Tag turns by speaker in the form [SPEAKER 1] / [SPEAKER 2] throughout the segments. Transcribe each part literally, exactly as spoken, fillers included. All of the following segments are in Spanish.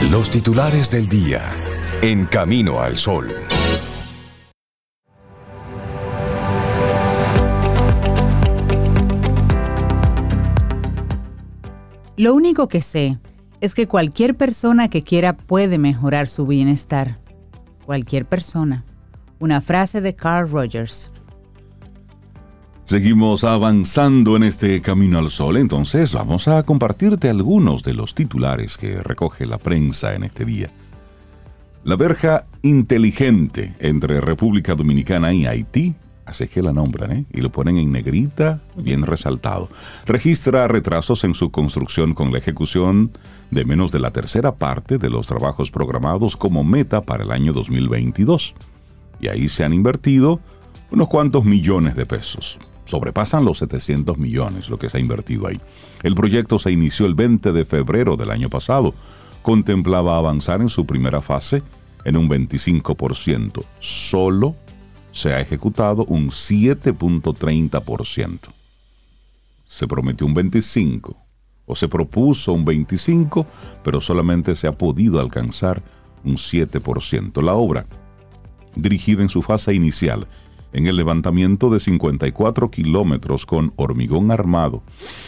[SPEAKER 1] Los titulares del día en Camino al Sol.
[SPEAKER 2] Lo único que sé es que cualquier persona que quiera puede mejorar su bienestar. Cualquier persona. Una frase de Carl Rogers.
[SPEAKER 3] Seguimos avanzando en este Camino al Sol, entonces vamos a compartirte algunos de los titulares que recoge la prensa en este día. La verja inteligente entre República Dominicana y Haití, así es que la nombran, ¿eh? Y lo ponen en negrita, bien resaltado. Registra retrasos en su construcción con la ejecución de menos de la tercera parte de los trabajos programados como meta para el año dos mil veintidós. Y ahí se han invertido unos cuantos millones de pesos. Sobrepasan los setecientos millones lo que se ha invertido ahí. El proyecto se inició el veinte de febrero del año pasado. Contemplaba avanzar en su primera fase en un veinticinco por ciento. Solo se ha ejecutado un siete punto treinta por ciento. Se prometió un veinticinco por ciento o se propuso un veinticinco por ciento, pero solamente se ha podido alcanzar un siete por ciento. La obra, dirigida en su fase inicial en el levantamiento de cincuenta y cuatro kilómetros con hormigón armado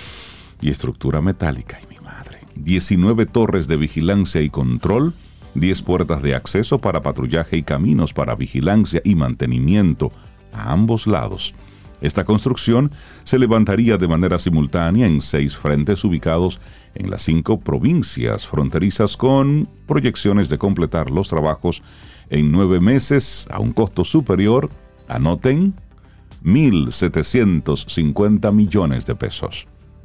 [SPEAKER 3] y estructura metálica, y mi madre, diecinueve torres de vigilancia y control, diez puertas de acceso para patrullaje y caminos para vigilancia y mantenimiento a ambos lados. Esta construcción se levantaría de manera simultánea en seis frentes ubicados en las cinco provincias fronterizas, con proyecciones de completar los trabajos en nueve meses a un costo superior, anoten, mil setecientos cincuenta millones de pesos.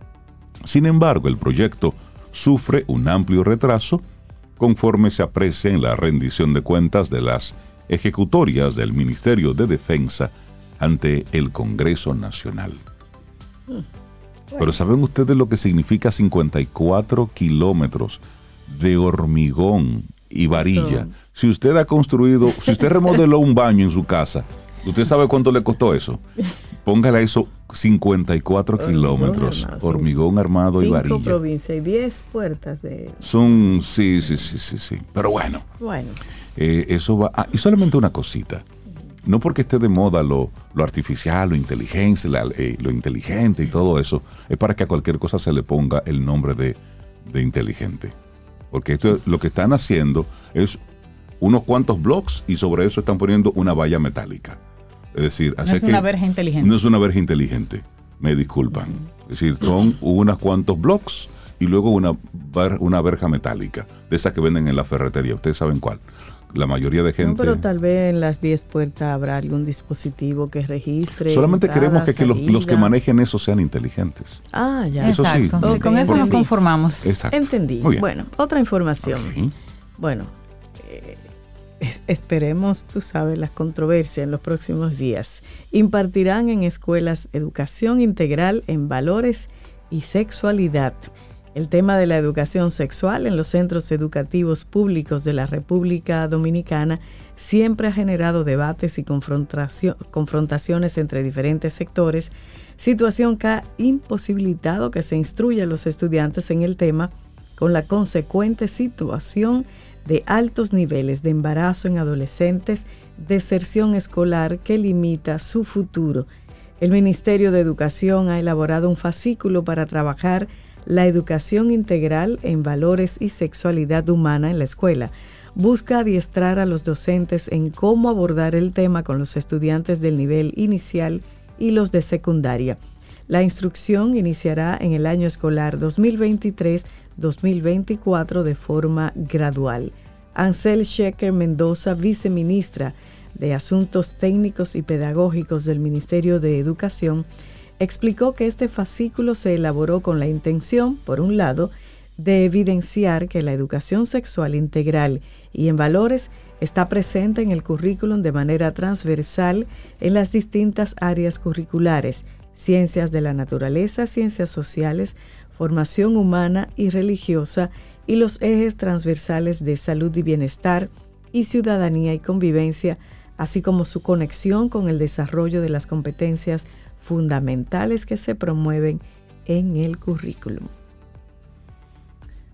[SPEAKER 3] Sin embargo, el proyecto sufre un amplio retraso conforme se aprecia en la rendición de cuentas de las ejecutorias del Ministerio de Defensa ante el Congreso Nacional. Bueno. Pero ¿saben ustedes lo que significa cincuenta y cuatro kilómetros de hormigón y varilla? Eso. Si usted ha construido, si usted remodeló un baño en su casa, ¿usted sabe cuánto le costó eso? Póngale a eso cincuenta y cuatro kilómetros, armado, hormigón armado
[SPEAKER 4] cinco
[SPEAKER 3] y varilla.
[SPEAKER 4] Cinco provincias y diez puertas de...
[SPEAKER 3] Son, sí, sí, sí, sí, sí. Pero bueno.
[SPEAKER 4] Bueno.
[SPEAKER 3] Eh, eso va... Ah, y solamente una cosita. No porque esté de moda lo, lo artificial, lo inteligente, la, eh, lo inteligente y todo eso, es para que a cualquier cosa se le ponga el nombre de, de inteligente. Porque esto, lo que están haciendo es unos cuantos blocks y sobre eso están poniendo una valla metálica. Es decir,
[SPEAKER 2] no es una verja inteligente.
[SPEAKER 3] No es una verja inteligente, me disculpan. Uh-huh. Es decir, son unos cuantos blocks y luego una, una verja metálica, de esas que venden en la ferretería. Ustedes saben cuál. La mayoría de gente...
[SPEAKER 4] No, pero tal vez en las diez puertas habrá algún dispositivo que registre.
[SPEAKER 3] Solamente entrada, queremos que, que los, los que manejen eso sean inteligentes.
[SPEAKER 4] Ah, ya.
[SPEAKER 2] Eso exacto. Sí. Okay. Con eso nos conformamos.
[SPEAKER 3] Exacto.
[SPEAKER 4] Entendí. Bueno, otra información. Okay. Bueno, eh, es, esperemos, tú sabes, las controversias en los próximos días. Impartirán en escuelas educación integral en valores y sexualidad. El tema de la educación sexual en los centros educativos públicos de la República Dominicana siempre ha generado debates y confrontación, confrontaciones entre diferentes sectores, situación que ha imposibilitado que se instruya a los estudiantes en el tema, con la consecuente situación de altos niveles de embarazo en adolescentes, deserción escolar que limita su futuro. El Ministerio de Educación ha elaborado un fascículo para trabajar la educación integral en valores y sexualidad humana en la escuela. Busca adiestrar a los docentes en cómo abordar el tema con los estudiantes del nivel inicial y los de secundaria. La instrucción iniciará en el año escolar dos mil veintitrés dos mil veinticuatro de forma gradual. Ansel Sheker Mendoza, viceministra de Asuntos Técnicos y Pedagógicos del Ministerio de Educación, explicó que este fascículo se elaboró con la intención, por un lado, de evidenciar que la educación sexual integral y en valores está presente en el currículum de manera transversal en las distintas áreas curriculares: ciencias de la naturaleza, ciencias sociales, formación humana y religiosa, y los ejes transversales de salud y bienestar y ciudadanía y convivencia, así como su conexión con el desarrollo de las competencias fundamentales que se promueven en el currículum.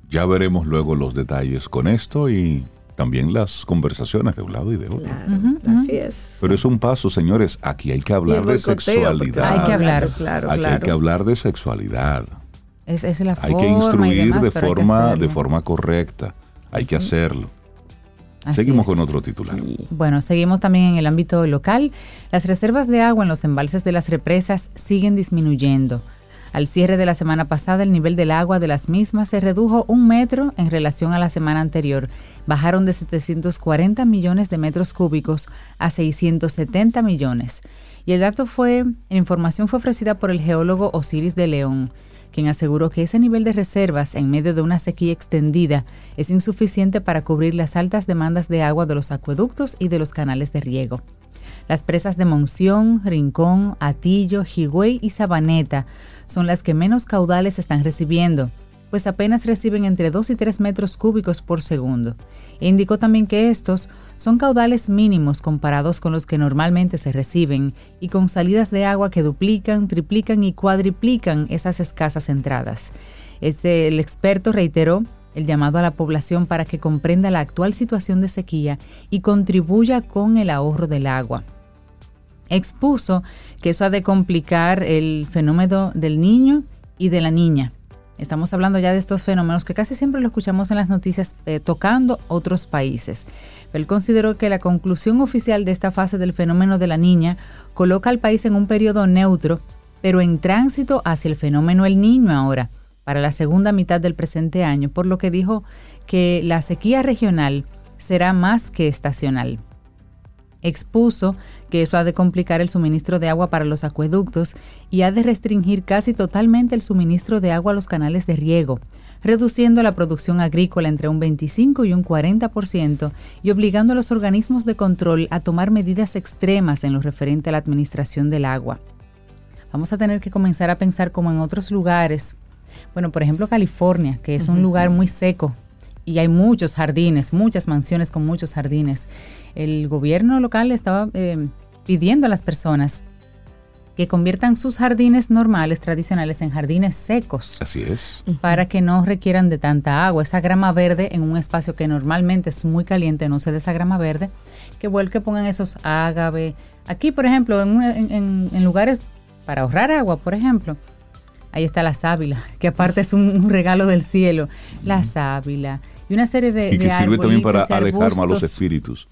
[SPEAKER 3] Ya veremos luego los detalles con esto y también las conversaciones de un lado y de otro.
[SPEAKER 4] Claro, uh-huh, así es.
[SPEAKER 3] Pero es un paso, señores. Aquí hay que hablar de sexualidad.
[SPEAKER 2] Hay que hablar.
[SPEAKER 4] Claro,
[SPEAKER 3] Aquí
[SPEAKER 4] claro.
[SPEAKER 3] hay que hablar de sexualidad.
[SPEAKER 2] Es, es la
[SPEAKER 3] hay
[SPEAKER 2] forma
[SPEAKER 3] que instruir
[SPEAKER 2] y demás,
[SPEAKER 3] de, forma,
[SPEAKER 2] de
[SPEAKER 3] forma correcta. Hay que hacerlo.
[SPEAKER 2] Así
[SPEAKER 3] Seguimos
[SPEAKER 2] es.
[SPEAKER 3] con otro titular.
[SPEAKER 2] Sí. Bueno, seguimos también en el ámbito local. Las reservas de agua en los embalses de las represas siguen disminuyendo. Al cierre de la semana pasada, el nivel del agua de las mismas se redujo un metro en relación a la semana anterior. Bajaron de setecientos cuarenta millones de metros cúbicos a seiscientos setenta millones. Y el dato fue, la información fue ofrecida por el geólogo Osiris de León, quien aseguró que ese nivel de reservas en medio de una sequía extendida es insuficiente para cubrir las altas demandas de agua de los acueductos y de los canales de riego. Las presas de Monción, Rincón, Atillo, Higüey y Sabaneta son las que menos caudales están recibiendo, pues apenas reciben entre dos y tres metros cúbicos por segundo. E indicó también que estos son caudales mínimos comparados con los que normalmente se reciben y con salidas de agua que duplican, triplican y cuadriplican esas escasas entradas. Este, el experto reiteró el llamado a la población para que comprenda la actual situación de sequía y contribuya con el ahorro del agua. Expuso que eso ha de complicar el fenómeno del niño y de la niña. Estamos hablando ya de estos fenómenos que casi siempre lo escuchamos en las noticias eh, tocando otros países. Él consideró que la conclusión oficial de esta fase del fenómeno de la niña coloca al país en un periodo neutro, pero en tránsito hacia el fenómeno El Niño ahora, para la segunda mitad del presente año, por lo que dijo que la sequía regional será más que estacional. Expuso que eso ha de complicar el suministro de agua para los acueductos y ha de restringir casi totalmente el suministro de agua a los canales de riego, reduciendo la producción agrícola entre un veinticinco y un cuarenta por ciento y obligando a los organismos de control a tomar medidas extremas en lo referente a la administración del agua. Vamos a tener que comenzar a pensar como en otros lugares. Bueno, por ejemplo, California, que es un uh-huh. lugar muy seco. Y hay muchos jardines, muchas mansiones con muchos jardines. El gobierno local estaba eh, pidiendo a las personas que conviertan sus jardines normales, tradicionales, en jardines secos.
[SPEAKER 3] Así es.
[SPEAKER 2] Para que no requieran de tanta agua. Esa grama verde en un espacio que normalmente es muy caliente, no se de esa grama verde, que vuelve que pongan esos ágave. Aquí, por ejemplo, en, en, en lugares para ahorrar agua, por ejemplo, ahí está la sábila, que aparte es un, un regalo del cielo. La sábila. Y una serie de
[SPEAKER 3] Y que
[SPEAKER 2] de
[SPEAKER 3] sirve también para alejar
[SPEAKER 2] arbustos,
[SPEAKER 3] malos espíritus.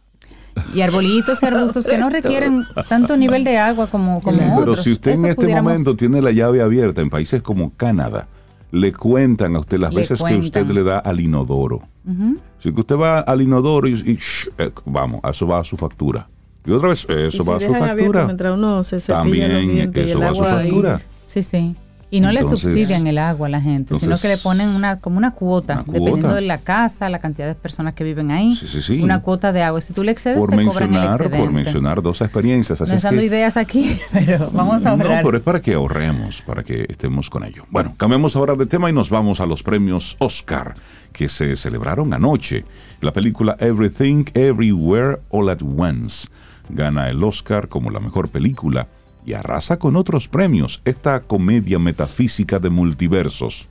[SPEAKER 2] Y arbolitos y arbustos que no requieren tanto nivel de agua como, como
[SPEAKER 3] Pero
[SPEAKER 2] otros.
[SPEAKER 3] si usted
[SPEAKER 2] Eso
[SPEAKER 3] en este
[SPEAKER 2] pudiéramos...
[SPEAKER 3] momento tiene la llave abierta en países como Canadá, le cuentan a usted las
[SPEAKER 2] Le
[SPEAKER 3] veces
[SPEAKER 2] cuentan.
[SPEAKER 3] que usted le da al inodoro. Uh-huh. Si que usted va al inodoro y, y shh, eh, vamos, eso va a su factura. Y otra vez, eso
[SPEAKER 4] y
[SPEAKER 3] va
[SPEAKER 4] si
[SPEAKER 3] a su factura.
[SPEAKER 4] Mientras uno se cepilla
[SPEAKER 3] También
[SPEAKER 4] los dientes y
[SPEAKER 3] eso
[SPEAKER 4] el
[SPEAKER 3] va a su
[SPEAKER 4] agua
[SPEAKER 3] factura.
[SPEAKER 4] ahí.
[SPEAKER 2] Sí, sí. Y no entonces, le subsidian el agua a la gente,
[SPEAKER 3] entonces,
[SPEAKER 2] sino que le ponen una como una cuota,
[SPEAKER 3] una cuota,
[SPEAKER 2] dependiendo de la casa, la cantidad de personas que viven ahí,
[SPEAKER 3] sí, sí, sí.
[SPEAKER 2] una cuota de agua. Si tú le excedes,
[SPEAKER 3] por
[SPEAKER 2] te cobran el excedente.
[SPEAKER 3] Por mencionar dos experiencias. Así
[SPEAKER 2] no
[SPEAKER 3] es
[SPEAKER 2] dando
[SPEAKER 3] que,
[SPEAKER 2] ideas aquí, pero vamos a ahorrar.
[SPEAKER 3] No, pero es para que ahorremos, para que estemos con ello. Bueno, cambiamos ahora de tema y nos vamos a los premios Oscar, que se celebraron anoche. La película Everything, Everywhere, All at Once gana el Oscar como la mejor película y arrasa con otros premios esta comedia metafísica de multiversos.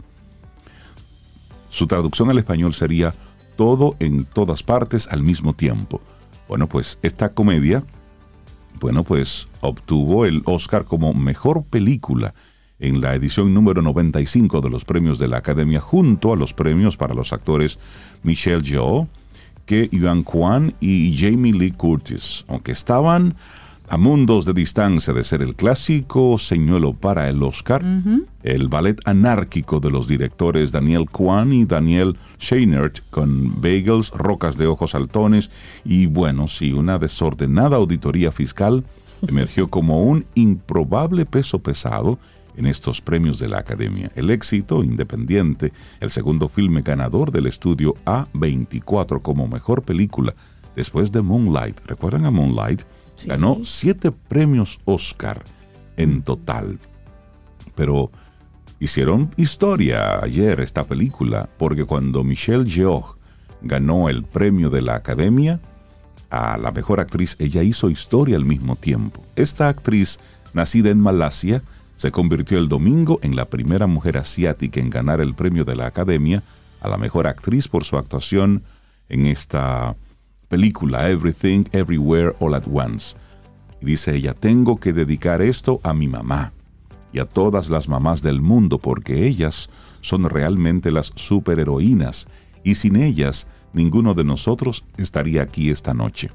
[SPEAKER 3] Su traducción al español sería Todo en todas partes al mismo tiempo. Bueno, pues esta comedia, bueno, pues obtuvo el Oscar como mejor película en la edición número noventa y cinco de los premios de la Academia, junto a los premios para los actores Michelle Yeoh, Ke Huy Quan y Jamie Lee Curtis, aunque estaban a mundos de distancia de ser el clásico señuelo para el Oscar. Uh-huh. El ballet anárquico de los directores Daniel Kwan y Daniel Scheinert, con bagels, rocas de ojos saltones y, bueno, sí, una desordenada auditoría fiscal, emergió como un improbable peso pesado en estos premios de la Academia. El éxito independiente, el segundo filme ganador del estudio A veinticuatro como mejor película, después de Moonlight. ¿Recuerdan a Moonlight? Sí. Ganó siete premios Oscar en total. Pero hicieron historia ayer esta película, porque cuando Michelle Yeoh ganó el premio de la Academia a la mejor actriz, ella hizo historia al mismo tiempo. Esta actriz, nacida en Malasia, se convirtió el domingo en la primera mujer asiática en ganar el premio de la Academia a la mejor actriz por su actuación en esta película Everything, Everywhere, All at Once. Y dice ella, tengo que dedicar esto a mi mamá y a todas las mamás del mundo porque ellas son realmente las superheroínas y sin ellas ninguno de nosotros estaría aquí esta noche.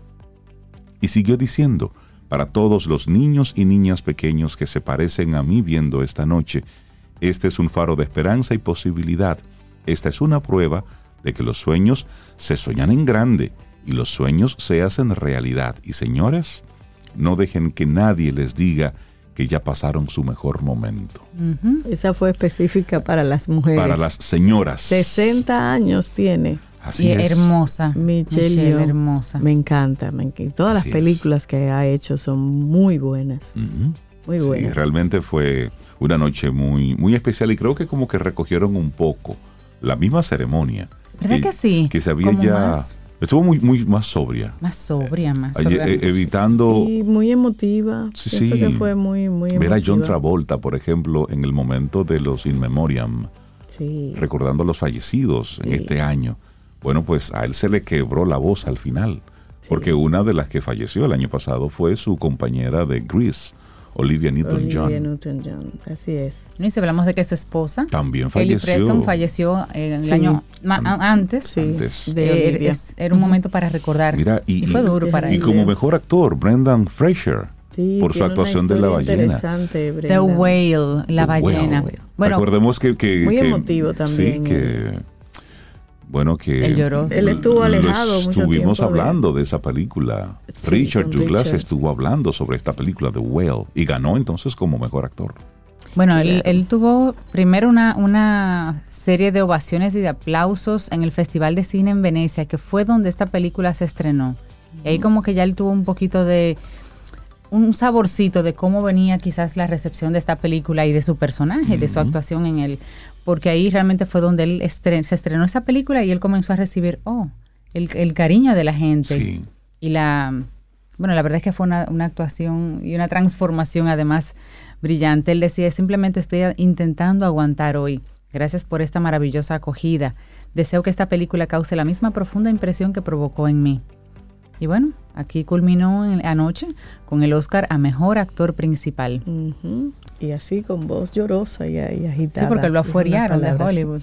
[SPEAKER 3] Y siguió diciendo, para todos los niños y niñas pequeños que se parecen a mí viendo esta noche, este es un faro de esperanza y posibilidad. Esta es una prueba de que los sueños se sueñan en grande y los sueños se hacen realidad. Y señores, no dejen que nadie les diga que ya pasaron su mejor momento.
[SPEAKER 4] Uh-huh. Esa fue específica para las mujeres.
[SPEAKER 3] Para las señoras.
[SPEAKER 4] sesenta años tiene.
[SPEAKER 2] Así y es. Hermosa.
[SPEAKER 4] Michelle, Michelle hermosa. Me encanta. Me encanta. Todas Así las películas es. que ha hecho son muy buenas. Uh-huh. Muy buenas.
[SPEAKER 3] Sí, realmente fue una noche muy, muy especial y creo que como que recogieron un poco la misma ceremonia.
[SPEAKER 2] ¿Verdad que, que sí?
[SPEAKER 3] Que se había ya... Más... Estuvo muy, muy más sobria.
[SPEAKER 2] Más sobria, más
[SPEAKER 3] eh, sobria. Eh, evitando...
[SPEAKER 4] Y muy emotiva.
[SPEAKER 3] Sí,
[SPEAKER 4] Pienso
[SPEAKER 3] sí.
[SPEAKER 4] que fue muy, muy emotiva.
[SPEAKER 3] Ver a John Travolta, por ejemplo, en el momento de los In Memoriam, sí. recordando a los fallecidos sí. en este año. Bueno, pues a él se le quebró la voz al final, sí. porque una de las que falleció el año pasado fue su compañera de Grease, Olivia Newton-John.
[SPEAKER 4] Olivia Newton-John, así es.
[SPEAKER 2] Y si hablamos de que su esposa,
[SPEAKER 3] también falleció.
[SPEAKER 2] Ellie Preston, falleció en el sí. año ma- antes.
[SPEAKER 4] Sí,
[SPEAKER 3] antes.
[SPEAKER 4] De
[SPEAKER 2] eh, es, era un momento para recordar.
[SPEAKER 3] Mira, y,
[SPEAKER 2] y fue duro
[SPEAKER 3] y,
[SPEAKER 2] para él.
[SPEAKER 3] Y como mejor actor, Brendan Fraser.
[SPEAKER 4] Sí,
[SPEAKER 3] por su actuación de la ballena.
[SPEAKER 2] The Whale, la
[SPEAKER 3] The
[SPEAKER 2] ballena.
[SPEAKER 3] Whale. Bueno, recordemos que, que
[SPEAKER 4] muy
[SPEAKER 3] que,
[SPEAKER 4] emotivo también.
[SPEAKER 3] Sí, que bueno que
[SPEAKER 2] él lloró.
[SPEAKER 4] Él estuvo alejado mucho tiempo.
[SPEAKER 3] Estuvimos hablando de... de esa película. Sí, Richard Douglas Richard. estuvo hablando sobre esta película The Whale y ganó entonces como mejor actor.
[SPEAKER 2] Bueno, él, él tuvo primero una, una serie de ovaciones y de aplausos en el Festival de Cine en Venecia, que fue donde esta película se estrenó. Y ahí como que ya él tuvo un poquito de un saborcito de cómo venía quizás la recepción de esta película y de su personaje, uh-huh. de su actuación en él, porque ahí realmente fue donde él estren- se estrenó esa película y él comenzó a recibir oh, el, el cariño de la gente.
[SPEAKER 3] Sí.
[SPEAKER 2] Y la, bueno, la verdad es que fue una, una actuación y una transformación además brillante. Él decía, simplemente estoy intentando aguantar hoy. Gracias por esta maravillosa acogida. Deseo que esta película cause la misma profunda impresión que provocó en mí. Y bueno, aquí culminó en, anoche con el Oscar a Mejor Actor Principal.
[SPEAKER 4] Uh-huh. Y así con voz llorosa y, y agitada.
[SPEAKER 2] Sí, porque lo afuerearon de Hollywood.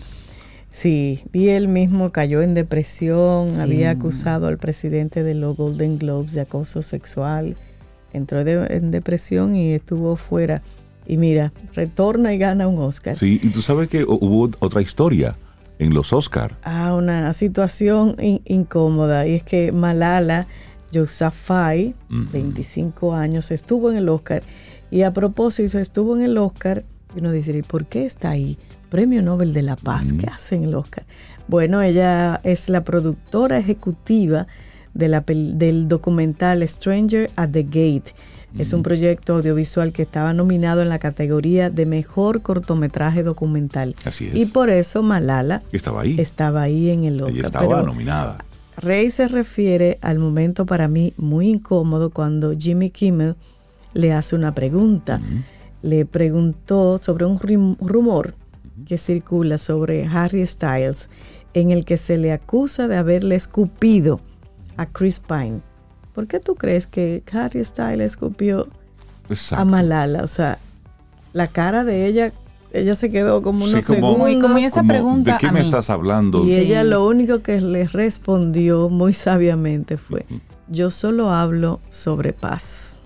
[SPEAKER 4] Sí, y él mismo cayó en depresión, sí. había acusado al presidente de los Golden Globes de acoso sexual, entró de, en depresión y estuvo fuera. Y mira, retorna y gana un Oscar.
[SPEAKER 3] Sí, y tú sabes que hubo otra historia en los Oscar.
[SPEAKER 4] Ah, una situación in- incómoda. Y es que Malala Yousafzai, uh-huh. veinticinco años, estuvo en el Oscar. Y a propósito, estuvo en el Oscar. Y uno dice, ¿y por qué está ahí? Premio Nobel de la Paz. Uh-huh. ¿Qué hace en el Oscar? Bueno, ella es la productora ejecutiva de la pel- del documental Stranger at the Gate. Es un proyecto audiovisual que estaba nominado en la categoría de Mejor Cortometraje Documental.
[SPEAKER 3] Así es.
[SPEAKER 4] Y por eso Malala
[SPEAKER 3] estaba ahí,
[SPEAKER 4] estaba ahí en el Oscar.
[SPEAKER 3] Ella estaba
[SPEAKER 4] Pero
[SPEAKER 3] nominada.
[SPEAKER 4] Rey se refiere al momento para mí muy incómodo cuando Jimmy Kimmel le hace una pregunta. Uh-huh. Le preguntó sobre un rim- rumor uh-huh. que circula sobre Harry Styles, en el que se le acusa de haberle escupido a Chris Pine. ¿Por qué tú crees que Harry Styles escupió Exacto. a Malala? O sea, la cara de ella, ella se quedó como unos
[SPEAKER 3] sí, como,
[SPEAKER 4] segundos.
[SPEAKER 2] Como esa
[SPEAKER 3] como,
[SPEAKER 2] pregunta
[SPEAKER 3] ¿de qué
[SPEAKER 2] a
[SPEAKER 3] me
[SPEAKER 2] mí?
[SPEAKER 3] estás hablando?
[SPEAKER 4] Y
[SPEAKER 2] sí.
[SPEAKER 4] ella lo único que le respondió muy sabiamente fue, uh-huh. yo solo hablo sobre paz.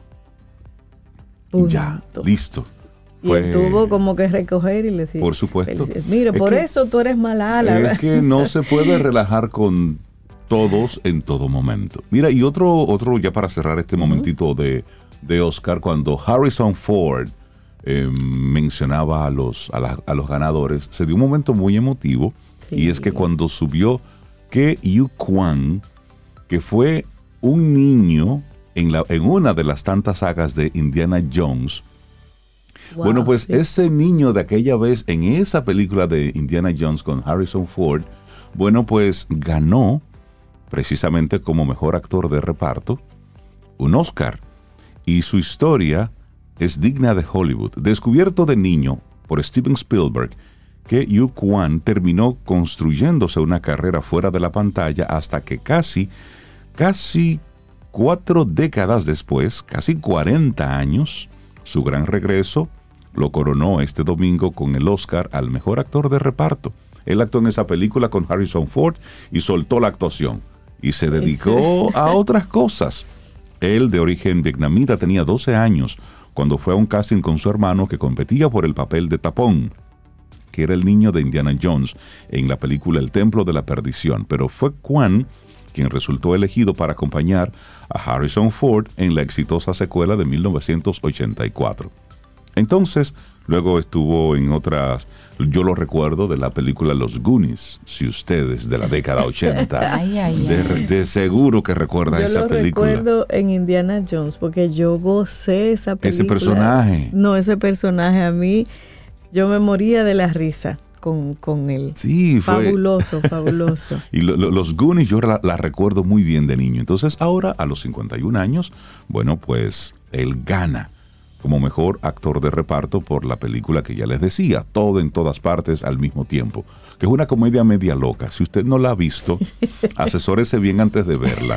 [SPEAKER 3] Punto. Ya, listo.
[SPEAKER 4] Y fue, él tuvo como que recoger y le decir,
[SPEAKER 3] por supuesto.
[SPEAKER 4] Mire, es por
[SPEAKER 3] que,
[SPEAKER 4] eso tú eres Malala.
[SPEAKER 3] Es que no se puede relajar con todos en todo momento. Mira, y otro, otro ya para cerrar este uh-huh. momentito de, de Oscar, cuando Harrison Ford eh, mencionaba a los, a, la, a los ganadores, se dio un momento muy emotivo, sí. y es que cuando subió Ke Huy Quan, que fue un niño en, la, en una de las tantas sagas de Indiana Jones, wow, bueno, pues sí. ese niño de aquella vez en esa película de Indiana Jones con Harrison Ford, bueno, pues ganó precisamente como mejor actor de reparto, un Oscar. Y su historia es digna de Hollywood. Descubierto de niño por Steven Spielberg, que Yu Kwan terminó construyéndose una carrera fuera de la pantalla hasta que casi, casi cuatro décadas después, casi cuarenta años, su gran regreso lo coronó este domingo con el Oscar al mejor actor de reparto. Él actuó en esa película con Harrison Ford y soltó la actuación y se dedicó a otras cosas. Él, de origen vietnamita, tenía doce años cuando fue a un casting con su hermano que competía por el papel de Tapón, que era el niño de Indiana Jones en la película El Templo de la Perdición, pero fue Kwan quien resultó elegido para acompañar a Harrison Ford en la exitosa secuela de mil novecientos ochenta y cuatro. Entonces, luego estuvo en otras, yo lo recuerdo de la película Los Goonies, si ustedes de la década ochenta,
[SPEAKER 2] ay, ay,
[SPEAKER 3] de,
[SPEAKER 2] ay.
[SPEAKER 3] de seguro que recuerda
[SPEAKER 4] yo
[SPEAKER 3] esa película.
[SPEAKER 4] Yo lo recuerdo en Indiana Jones, porque yo gocé esa película.
[SPEAKER 3] Ese personaje.
[SPEAKER 4] No, ese personaje a mí, yo me moría de la risa con, con él.
[SPEAKER 3] Sí, fue
[SPEAKER 4] fabuloso, fabuloso.
[SPEAKER 3] Y lo, lo, los Goonies yo la, la recuerdo muy bien de niño. Entonces ahora, a los cincuenta y un años, bueno, pues él gana como mejor actor de reparto por la película que ya les decía, Todo en Todas Partes al Mismo Tiempo, que es una comedia media loca. Si usted no la ha visto, asesórese bien antes de verla.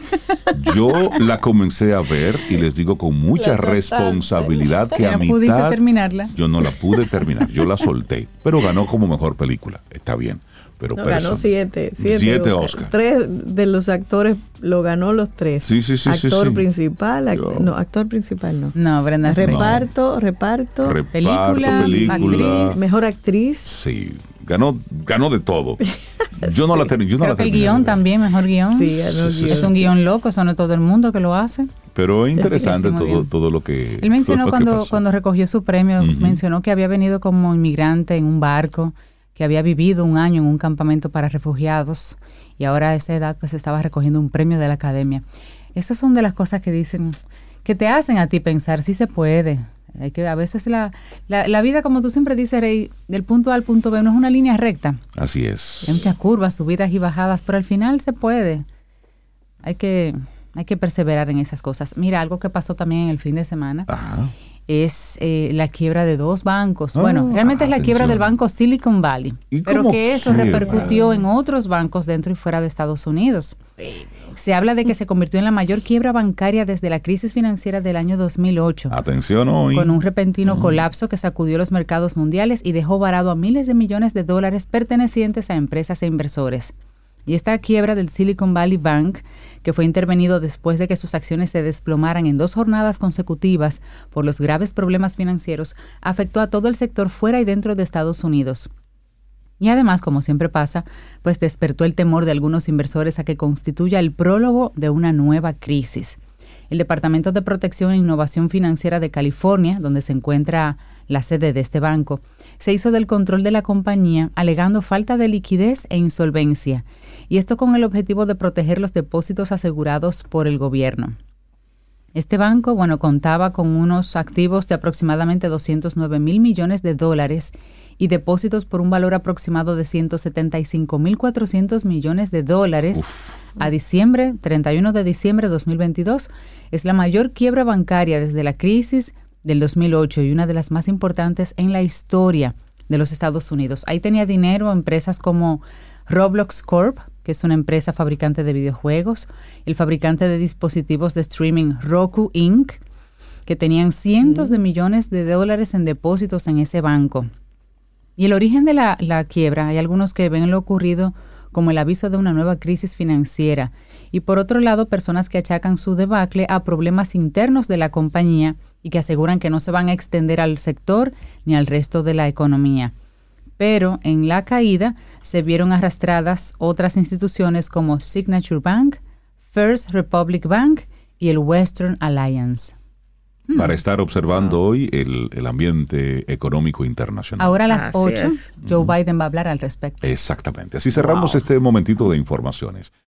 [SPEAKER 3] Yo la comencé a ver y les digo con mucha responsabilidad que a
[SPEAKER 2] no
[SPEAKER 3] mitad
[SPEAKER 2] pudiste terminarla.
[SPEAKER 3] yo no la pude terminar, yo la solté, pero ganó como mejor película, está bien. Pero
[SPEAKER 4] no,
[SPEAKER 3] person-
[SPEAKER 4] ganó siete, siete,
[SPEAKER 3] siete Oscars.
[SPEAKER 4] Tres de los actores lo ganó los tres.
[SPEAKER 3] Sí, sí, sí,
[SPEAKER 4] actor
[SPEAKER 3] sí, sí.
[SPEAKER 4] principal, act-
[SPEAKER 3] Yo-
[SPEAKER 4] no, actor principal no.
[SPEAKER 2] No, Brenda Fraser.
[SPEAKER 4] Reparto, reparto,
[SPEAKER 3] Reparto,
[SPEAKER 2] película,
[SPEAKER 3] película,
[SPEAKER 2] actriz.
[SPEAKER 4] mejor actriz.
[SPEAKER 3] sí, ganó, ganó de todo. Yo no la, ter- yo no
[SPEAKER 2] Creo
[SPEAKER 3] la
[SPEAKER 2] que el
[SPEAKER 3] terminé
[SPEAKER 2] guión
[SPEAKER 3] de ver.
[SPEAKER 2] también, mejor guión.
[SPEAKER 4] Sí, ganó
[SPEAKER 3] Sí, sí,
[SPEAKER 4] guión,
[SPEAKER 2] Es un
[SPEAKER 4] sí.
[SPEAKER 2] guión loco, eso no es todo el mundo que lo hace.
[SPEAKER 3] Pero es interesante
[SPEAKER 2] muy
[SPEAKER 3] todo,
[SPEAKER 2] bien.
[SPEAKER 3] todo lo que
[SPEAKER 2] Él mencionó
[SPEAKER 3] todo lo que
[SPEAKER 2] cuando,
[SPEAKER 3] pasó.
[SPEAKER 2] cuando recogió su premio,
[SPEAKER 3] Ujú.
[SPEAKER 2] mencionó que había venido como inmigrante en un barco, que había vivido un año en un campamento para refugiados y ahora a esa edad pues estaba recogiendo un premio de la academia. Esas son de las cosas que dicen, que te hacen a ti pensar, sí se puede. Hay que, a veces la, la, la vida, como tú siempre dices, Rey, del punto A al punto B no es una línea recta.
[SPEAKER 3] Así es.
[SPEAKER 2] Hay muchas curvas, subidas y bajadas, pero al final se puede. Hay que, hay que perseverar en esas cosas. Mira, algo que pasó también en el fin de semana
[SPEAKER 3] Ajá.
[SPEAKER 2] es eh, la quiebra de dos bancos.
[SPEAKER 3] Ah,
[SPEAKER 2] bueno, realmente es la quiebra
[SPEAKER 3] atención.
[SPEAKER 2] del banco Silicon Valley,
[SPEAKER 3] ¿Y
[SPEAKER 2] pero
[SPEAKER 3] cómo
[SPEAKER 2] que eso
[SPEAKER 3] quiebra?
[SPEAKER 2] repercutió en otros bancos dentro y fuera de Estados Unidos. Se habla de que se convirtió en la mayor quiebra bancaria desde la crisis financiera del año dos mil ocho.
[SPEAKER 3] Atención hoy.
[SPEAKER 2] Con un repentino colapso que sacudió los mercados mundiales y dejó varado a miles de millones de dólares pertenecientes a empresas e inversores. Y esta quiebra del Silicon Valley Bank, que fue intervenido después de que sus acciones se desplomaran en dos jornadas consecutivas por los graves problemas financieros, afectó a todo el sector fuera y dentro de Estados Unidos. Y además, como siempre pasa, pues despertó el temor de algunos inversores a que constituya el prólogo de una nueva crisis. El Departamento de Protección e Innovación Financiera de California, donde se encuentra la sede de este banco, se hizo del control de la compañía alegando falta de liquidez e insolvencia, y esto con el objetivo de proteger los depósitos asegurados por el gobierno. Este banco, bueno, contaba con unos activos de aproximadamente doscientos nueve mil millones de dólares y depósitos por un valor aproximado de ciento setenta y cinco mil cuatrocientos millones de dólares. Uf. A diciembre, treinta y uno de diciembre de dos mil veintidós, es la mayor quiebra bancaria desde la crisis del dos mil ocho y una de las más importantes en la historia de los Estados Unidos. Ahí tenía dinero empresas como Roblox Corp, que es una empresa fabricante de videojuegos, el fabricante de dispositivos de streaming Roku incorporated, que tenían cientos de millones de dólares en depósitos en ese banco. Y el origen de la, la quiebra, hay algunos que ven lo ocurrido como el aviso de una nueva crisis financiera. Y por otro lado, personas que achacan su debacle a problemas internos de la compañía y que aseguran que no se van a extender al sector ni al resto de la economía. Pero en la caída se vieron arrastradas otras instituciones como Signature Bank, First Republic Bank y el Western Alliance.
[SPEAKER 3] Para estar observando hoy el, el ambiente económico internacional.
[SPEAKER 2] Ahora a las
[SPEAKER 4] Así
[SPEAKER 2] ocho,
[SPEAKER 4] es.
[SPEAKER 2] Joe Biden va a hablar al respecto.
[SPEAKER 3] Exactamente. Así cerramos
[SPEAKER 4] Wow.
[SPEAKER 3] este momentito de informaciones.